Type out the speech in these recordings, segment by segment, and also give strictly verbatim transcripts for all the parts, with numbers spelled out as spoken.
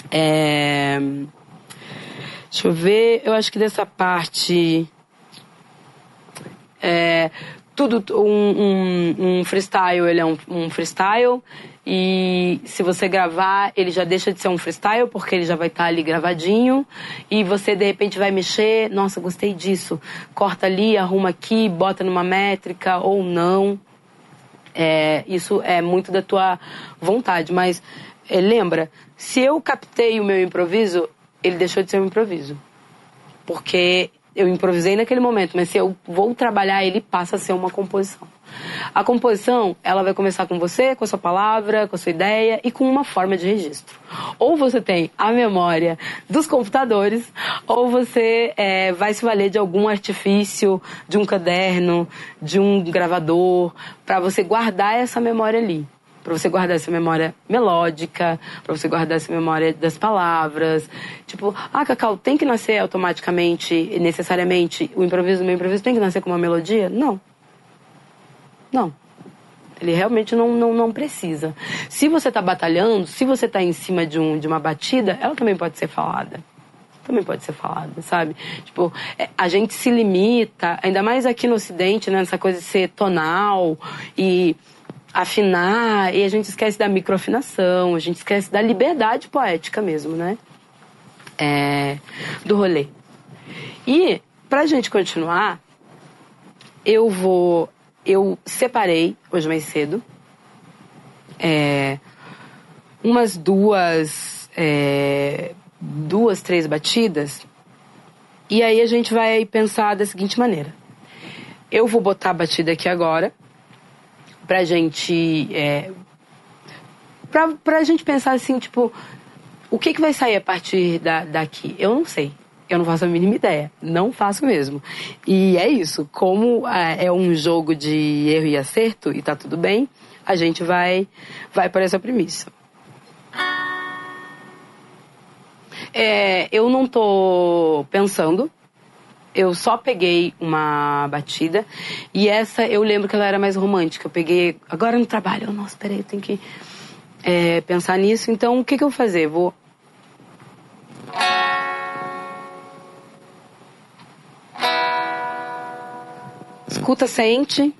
É... Deixa eu ver, eu acho que dessa parte... É... Tudo, um, um, um freestyle, ele é um, um freestyle, e se você gravar, ele já deixa de ser um freestyle, porque ele já vai estar ali gravadinho, e você de repente vai mexer, nossa, gostei disso, corta ali, arruma aqui, bota numa métrica, ou não. É, isso é muito da tua vontade, mas é, lembra, se eu captei o meu improviso, ele deixou de ser um improviso, porque... eu improvisei naquele momento, mas se eu vou trabalhar, ele passa a ser uma composição. A composição, ela vai começar com você, com a sua palavra, com a sua ideia e com uma forma de registro. Ou você tem a memória dos computadores, ou você é, vai se valer de algum artifício, de um caderno, de um gravador, para você guardar essa memória ali. Para você guardar essa memória melódica, para você guardar essa memória das palavras. Tipo, ah, Cacau, tem que nascer automaticamente, necessariamente, o improviso, o meu improviso tem que nascer com uma melodia? Não. Não. Ele realmente não, não, não precisa. Se você está batalhando, se você está em cima de, um, de uma batida, ela também pode ser falada. Também pode ser falada, sabe? Tipo, a gente se limita, ainda mais aqui no Ocidente, né, nessa coisa de ser tonal e... afinar, e a gente esquece da microafinação, a gente esquece da liberdade poética mesmo, né? É, do rolê. E, pra gente continuar, eu vou... Eu separei, hoje mais cedo, é, umas duas... É, duas, três batidas, e aí a gente vai pensar da seguinte maneira. Eu vou botar a batida aqui agora, pra gente, é, pra, pra gente pensar assim, tipo, o que que vai sair a partir da, daqui? Eu não sei, eu não faço a mínima ideia, não faço mesmo. E é isso, como é, é um jogo de erro e acerto, e tá tudo bem, a gente vai, vai por essa premissa. É, eu não tô pensando, eu só peguei uma batida e essa eu lembro que ela era mais romântica. Eu peguei agora no trabalho. Eu, nossa, peraí, eu tenho que é, pensar nisso. Então, o que que eu vou fazer? Vou... Escuta, sente.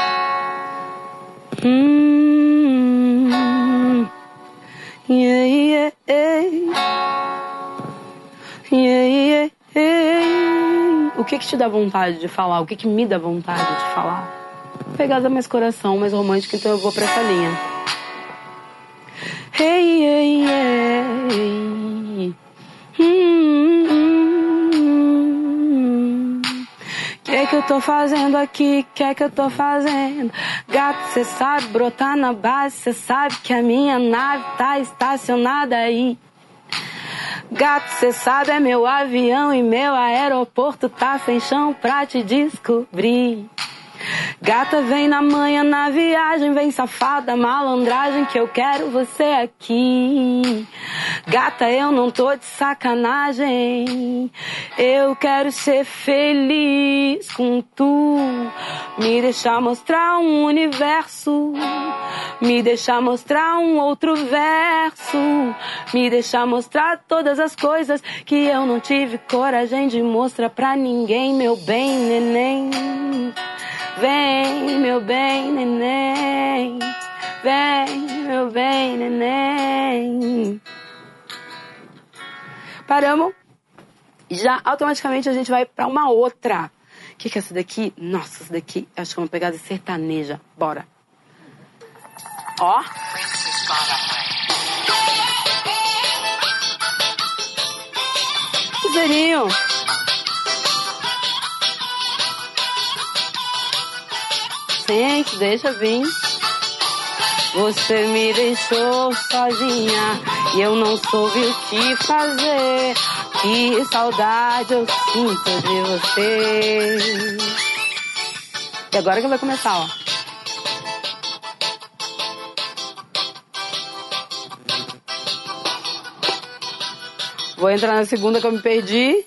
Hum, yeah, yeah, yeah. Yeah, yeah, yeah. O que que te dá vontade de falar? O que que me dá vontade de falar? Pegada mais coração, mais romântica, então eu vou pra essa linha. Hey, hey, hey. Hum, hum, hum. Que que eu tô fazendo aqui? Que que eu tô fazendo? Gato, cê sabe brotar na base, cê sabe que a minha nave tá estacionada aí. Gato, cê sabe, é meu avião e meu aeroporto tá sem chão pra te descobrir. Gata, vem na manhã na viagem, vem safada, malandragem que eu quero você aqui. Gata, eu não tô de sacanagem, eu quero ser feliz com tu. Me deixar mostrar um universo, me deixar mostrar um outro verso, me deixar mostrar todas as coisas que eu não tive coragem de mostrar pra ninguém, meu bem, neném. Vem, meu bem, neném. Vem, meu bem, neném. Paramos. Já automaticamente a gente vai pra uma outra. O que que é essa daqui? Nossa, essa daqui acho que é uma pegada sertaneja. Bora. Ó. Zerinho. Gente, deixa vir. Você me deixou sozinha e eu não soube o que fazer. Que saudade eu sinto de você. E agora que vai começar, ó. Vou entrar na segunda que eu me perdi.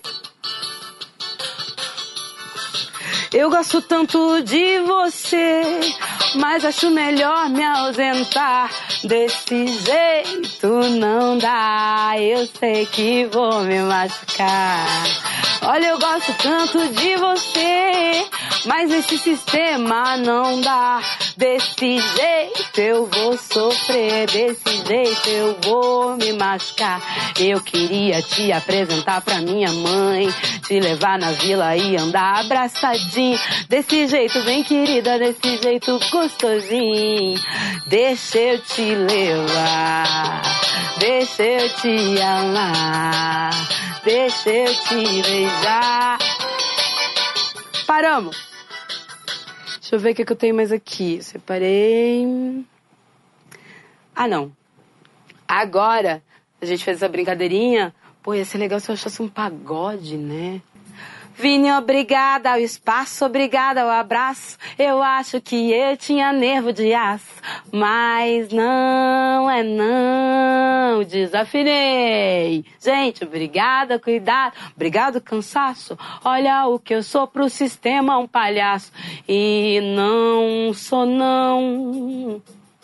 Eu gosto tanto de você, mas acho melhor me ausentar. Desse jeito não dá, eu sei que vou me machucar. Olha, eu gosto tanto de você, mas esse sistema não dá. Desse jeito eu vou sofrer, desse jeito eu vou me machucar. Eu queria te apresentar pra minha mãe, te levar na vila e andar abraçadinho. Desse jeito bem querida, desse jeito gostosinho. Deixa eu te levar, deixa eu te amar, deixa eu te beijar. Paramos. Deixa eu ver o que, é que eu tenho mais aqui. Separei. Ah, não. Agora, a gente fez essa brincadeirinha. Pô, ia ser legal se eu achasse um pagode, né? Vini, obrigada ao espaço, obrigada ao abraço. Eu acho que eu tinha nervo de aço, mas não é não, desafinei. Gente, obrigada, cuidado, obrigado, cansaço. Olha o que eu sou pro sistema, um palhaço. E não sou não.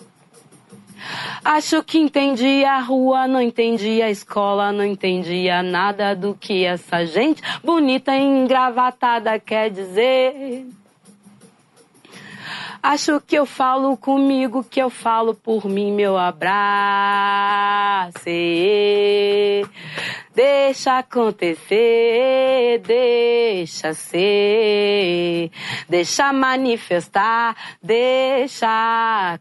Acho que entendi a rua, não entendi a escola, não entendia nada do que essa gente bonita e engravatada quer dizer. Acho que eu falo comigo, que eu falo por mim, meu abraço. Deixa acontecer, deixa ser, deixa manifestar, deixa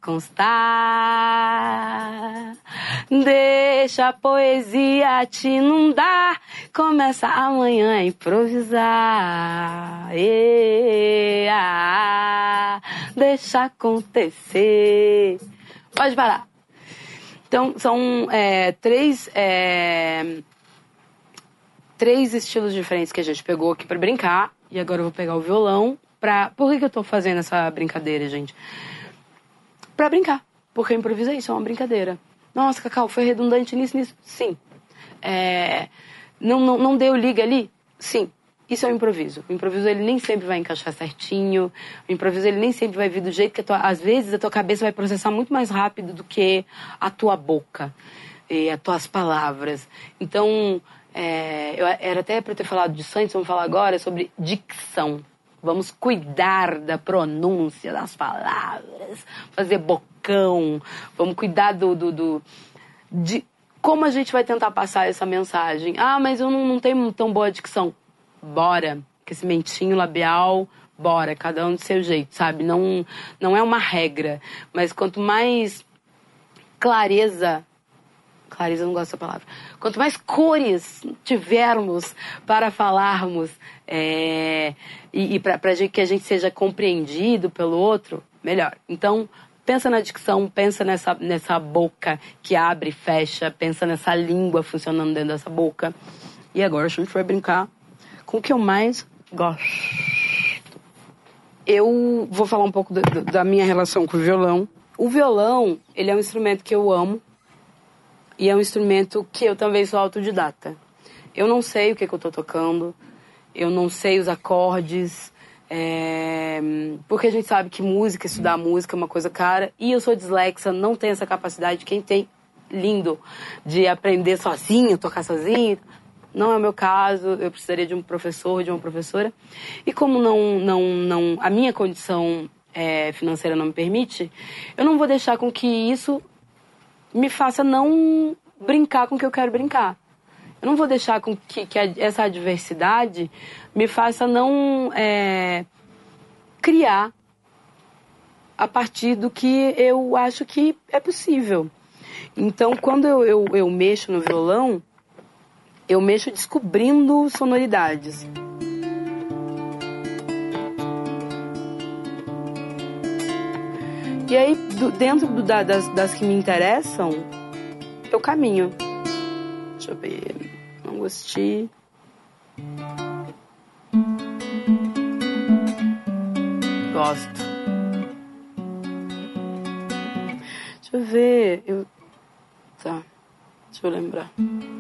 constar. Deixa a poesia te inundar, começa amanhã a improvisar. E, ah, deixa acontecer. Pode parar. Então, são é, três, é, três estilos diferentes que a gente pegou aqui pra brincar. E agora eu vou pegar o violão pra... Por que, que eu tô fazendo essa brincadeira, gente? Pra brincar. Porque eu improvisei, isso é uma brincadeira. Nossa, Cacau, foi redundante nisso, nisso? Sim. É, não, não, não deu liga ali? Sim. Isso é o improviso. O improviso, ele nem sempre vai encaixar certinho. O improviso, ele nem sempre vai vir do jeito que... A tua, às vezes, a tua cabeça vai processar muito mais rápido do que a tua boca e as tuas palavras. Então, é, eu, era até para eu ter falado disso antes, vamos falar agora sobre dicção. Vamos cuidar da pronúncia das palavras, fazer bocão. Vamos cuidar do... do, do de como a gente vai tentar passar essa mensagem. Ah, mas eu não, não tenho tão boa dicção. Bora, que esse mentinho labial, bora, cada um do seu jeito, sabe? Não, não é uma regra, mas quanto mais clareza, clareza eu não gosto dessa palavra, quanto mais cores tivermos para falarmos é, e, e para que a gente seja compreendido pelo outro, melhor. Então, pensa na dicção, pensa nessa, nessa boca que abre e fecha, pensa nessa língua funcionando dentro dessa boca. E agora a gente vai brincar com o que eu mais gosto. Eu vou falar um pouco do, do, da minha relação com o violão. O violão, ele é um instrumento que eu amo e é um instrumento que eu também sou autodidata. Eu não sei o que, que eu tô tocando, eu não sei os acordes, é... porque a gente sabe que música, estudar música é uma coisa cara, e eu sou dislexa, não tenho essa capacidade. Quem tem, lindo, de aprender sozinho, tocar sozinho. Não é o meu caso, eu precisaria de um professor, de uma professora. E como não, não, não, a minha condição é, financeira não me permite, eu não vou deixar com que isso me faça não brincar com o que eu quero brincar. Eu não vou deixar com que, que a, essa adversidade me faça não é, criar a partir do que eu acho que é possível. Então, quando eu, eu, eu mexo no violão, eu mexo descobrindo sonoridades. E aí, do, dentro do, da, das, das que me interessam, eu caminho. Deixa eu ver. Não gostei. Gosto. Deixa eu ver. Eu... Tá. Deixa eu lembrar.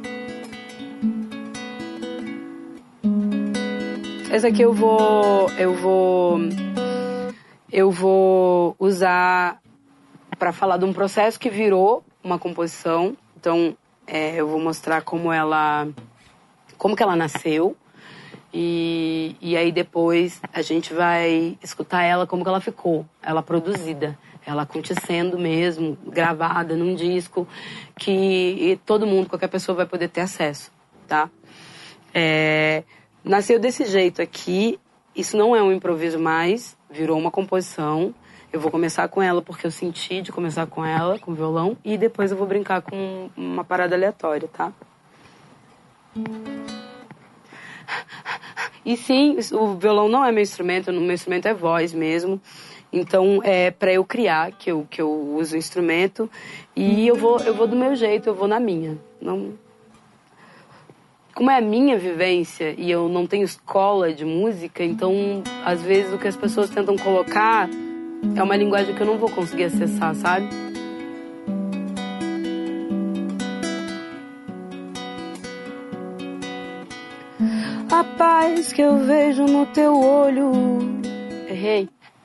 Essa aqui eu vou, eu vou, eu vou usar para falar de um processo que virou uma composição. Então, é, eu vou mostrar como ela, como que ela nasceu. E, e aí depois a gente vai escutar ela como que ela ficou, ela produzida, ela acontecendo mesmo, gravada num disco que todo mundo, qualquer pessoa vai poder ter acesso, tá? É, nasceu desse jeito aqui, isso não é um improviso mais, virou uma composição. Eu vou começar com ela porque eu senti de começar com ela, com violão, e depois eu vou brincar com uma parada aleatória, tá? E sim, o violão não é meu instrumento, o meu instrumento é voz mesmo. Então, é para eu criar que eu, que eu uso o instrumento. E eu vou, eu vou do meu jeito, eu vou na minha. Não... Como é a minha vivência e eu não tenho escola de música, então, às vezes, o que as pessoas tentam colocar é uma linguagem que eu não vou conseguir acessar, sabe? A paz que eu vejo no teu olho. Errei.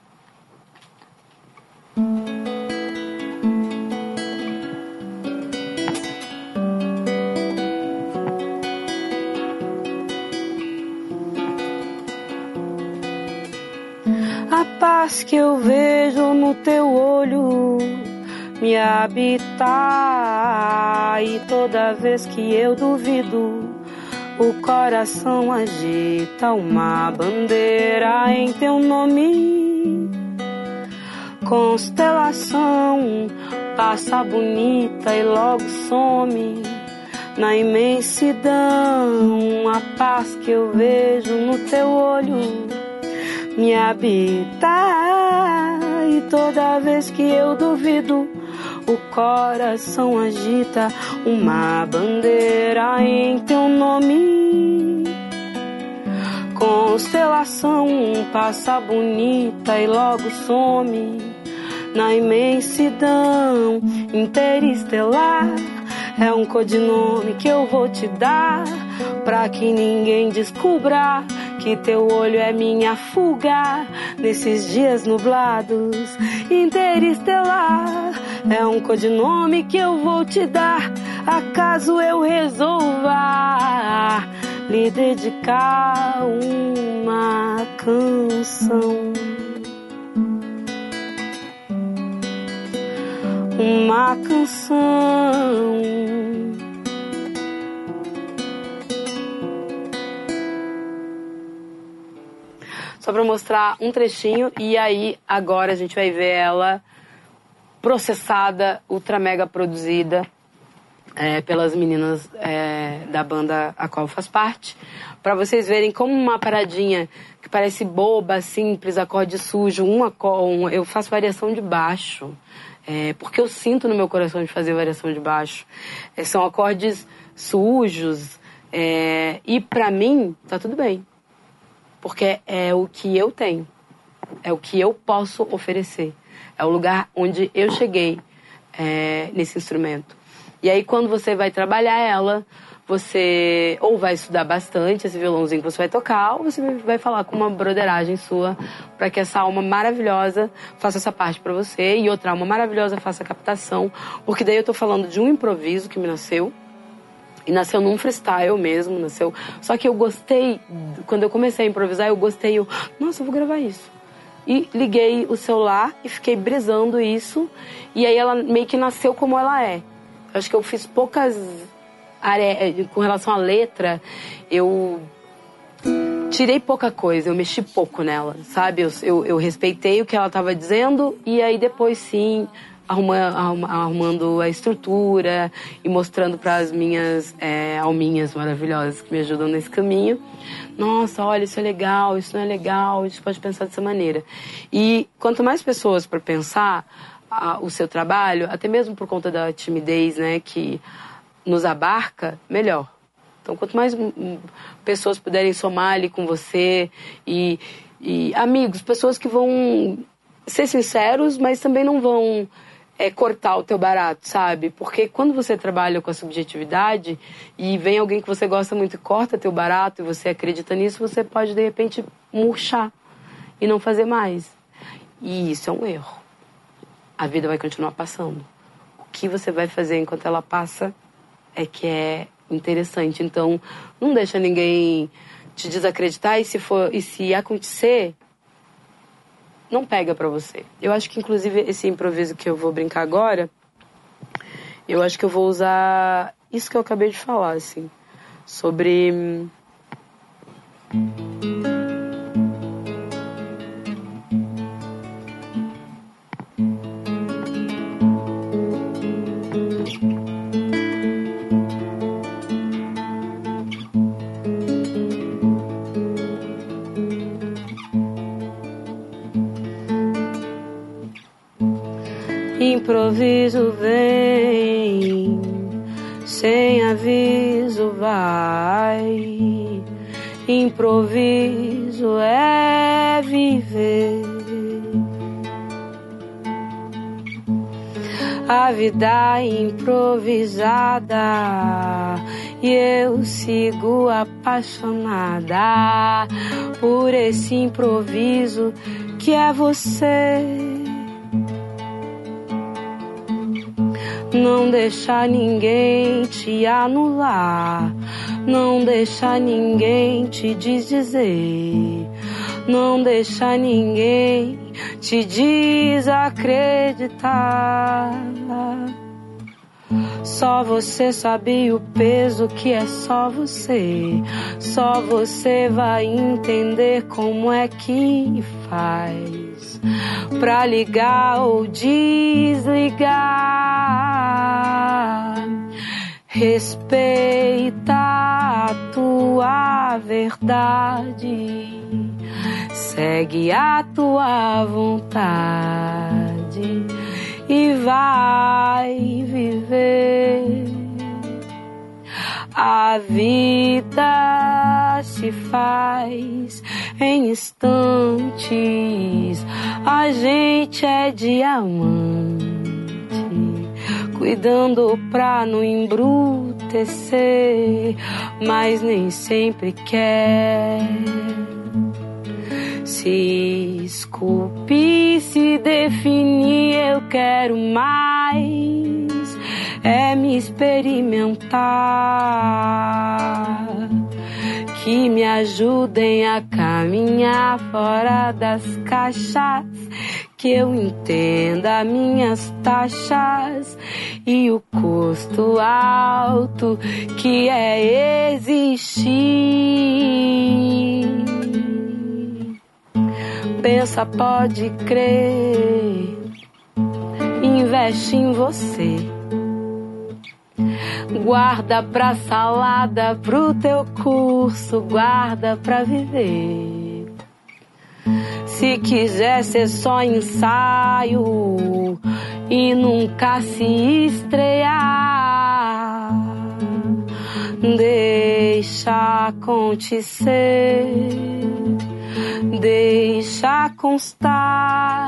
A paz que eu vejo no teu olho me habita, e toda vez que eu duvido, o coração agita uma bandeira em teu nome. Constelação passa bonita e logo some na imensidão. A paz que eu vejo no teu olho me habita, e toda vez que eu duvido, o coração agita uma bandeira em teu nome. Constelação passa bonita e logo some na imensidão interestelar. É um codinome que eu vou te dar, pra que ninguém descubra que teu olho é minha fuga nesses dias nublados. Interestelar é um codinome que eu vou te dar, acaso eu resolva lhe dedicar uma canção. Uma canção. Só para mostrar um trechinho, e aí agora a gente vai ver ela processada, ultra mega produzida é, pelas meninas é, da banda a qual faz parte, para vocês verem como uma paradinha que parece boba, simples, acorde sujo, um acorde, eu faço variação de baixo, é, porque eu sinto no meu coração de fazer variação de baixo. É, são acordes sujos, é, e para mim tá tudo bem. Porque é o que eu tenho, é o que eu posso oferecer, é o lugar onde eu cheguei é, nesse instrumento. E aí quando você vai trabalhar ela, você ou vai estudar bastante esse violãozinho que você vai tocar, ou você vai falar com uma broderagem sua para que essa alma maravilhosa faça essa parte para você e outra alma maravilhosa faça a captação, porque daí eu tô falando de um improviso que me nasceu. E nasceu num freestyle mesmo, nasceu... Só que eu gostei, quando eu comecei a improvisar, eu gostei, eu... Nossa, eu vou gravar isso. E liguei o celular e fiquei brisando isso. E aí ela meio que nasceu como ela é. Eu acho que eu fiz poucas... Are... Com relação à letra, eu... Tirei pouca coisa, eu mexi pouco nela, sabe? Eu, eu, eu respeitei o que ela estava dizendo e aí depois sim... Arruma, arruma, arrumando a estrutura e mostrando para as minhas é, alminhas maravilhosas que me ajudam nesse caminho. Nossa, olha, isso é legal, isso não é legal, a gente pode pensar dessa maneira. E quanto mais pessoas para pensar a, o seu trabalho, até mesmo por conta da timidez, né, que nos abarca, melhor. Então, quanto mais um, pessoas puderem somar ali com você e, e amigos, pessoas que vão ser sinceros, mas também não vão... É cortar o teu barato, sabe? Porque quando você trabalha com a subjetividade e vem alguém que você gosta muito e corta teu barato e você acredita nisso, você pode, de repente, murchar e não fazer mais. E isso é um erro. a vida vai continuar passando. O que você vai fazer enquanto ela passa é que é interessante. Então, não deixa ninguém te desacreditar, e se for, e se acontecer, não pega pra você. Eu acho que, inclusive, esse improviso que eu vou brincar agora, eu acho que eu vou usar isso que eu acabei de falar, assim, sobre... Improviso vem, sem aviso vai. Improviso é viver. A vida improvisada, e eu sigo apaixonada por esse improviso que é você. Não deixa ninguém te anular, não deixa ninguém te desdizer, não deixa ninguém te desacreditar. Só você sabe o peso que é só você. Só você vai entender como é que faz pra ligar ou desligar. Respeita a tua verdade, segue a tua vontade e vai viver. A vida se faz em instantes, a gente é diamante, cuidando pra não embrutecer, mas nem sempre quer. Se esculpir, se definir, eu quero mais, é me experimentar, que me ajudem a caminhar fora das caixas, que eu entenda minhas taxas e o custo alto que é existir. Pensa, pode crer, investe em você, guarda pra salada, pro teu curso, guarda pra viver. Se quiser ser só ensaio e nunca se estrear, deixa acontecer, deixa constar.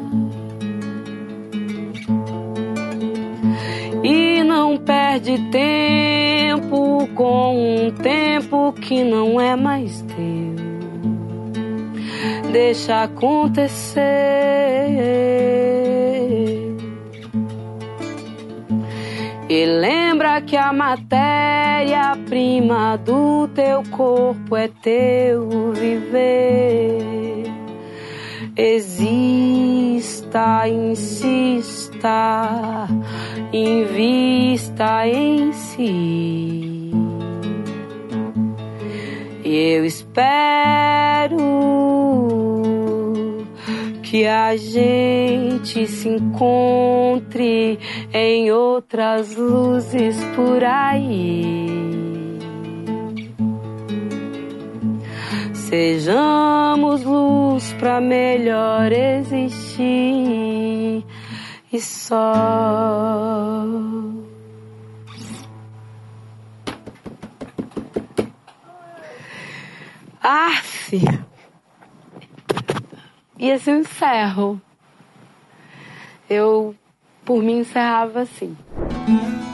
E não perde tempo com um tempo que não é mais teu. Deixa acontecer. E lembra que a matéria-prima do teu corpo é teu viver. Exista, insista, invista em si. E eu espero que a gente se encontre em outras luzes por aí. Sejamos luz pra melhor existir e só. Aff! E assim eu encerro. Eu, por mim, encerrava assim.